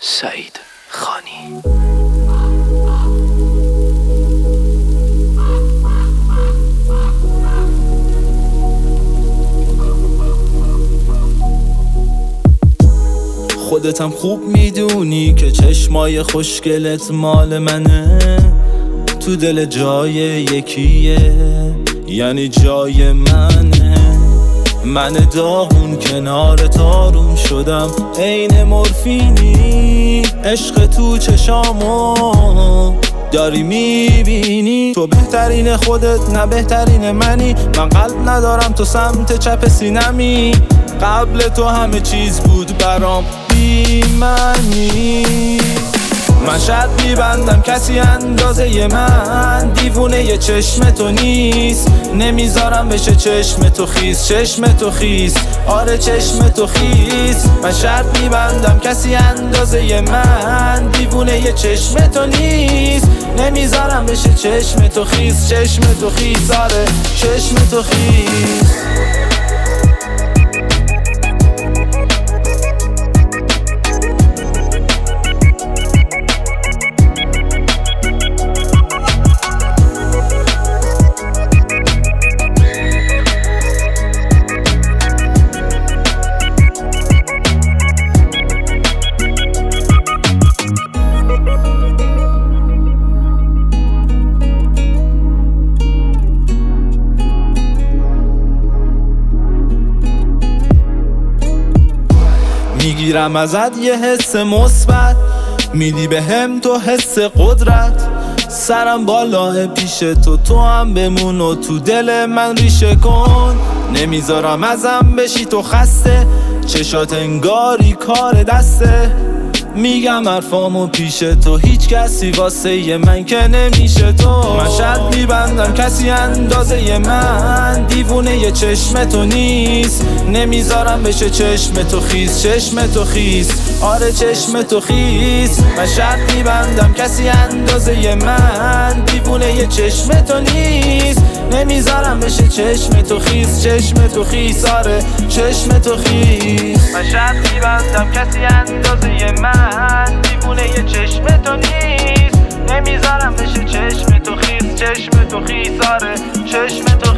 سعید خانی. خودتم خوب میدونی که چشمای خوشگلت مال منه، تو دل جای یکیه، یعنی جای منه. من داغون کنار تاروم شدم عین مورفینی، عشق تو چشامو داری میبینی. تو بهترین خودت نه بهترین منی، من قلب ندارم تو سمت چپ سینمی. قبل تو همه چیز بود برام بی معنی. من شرط میبندم کسی اندازه من دیوونه ی چشم تو نیست، نمیذارم بشه چشم تو خیس، چشم تو خیس، آره چشم تو خیس. من شرط میبندم کسی اندازه من دیوونه ی چشم تو نیست، نمیذارم بشه چشم تو خیس، چشم تو خیس، آره چشم تو خیس. میگیرم ازت یه حس مثبت، میدی بهم تو حس قدرت. سرم بالاه پیش تو هم بمون و تو دل من ریشه کن. نمیذارم ازم بشی تو خسته، چشات انگاری کار دسته. میگم حرفامو پیش تو هیچ کسی واسه ی من که نمیشه تو. من شرط میبندم کسی اندازه من دیوونه ی چشم تو نیست، نمیذارم بشه چشم تو خیس، چشم تو خیس، آره چشم تو خیس. من شرط میبندم کسی اندازه من دیوونه ی چشم تو نیست، نمیذارم بشه چشم تو خیس، چشم تو خیس، آره چشم تو خیس. من شرط میبندم کسی اندازه من دیوونه ی چشم تو نیست، نمیذارم بشه چشم تو خیس، چشم تو خیس، آره چشم تو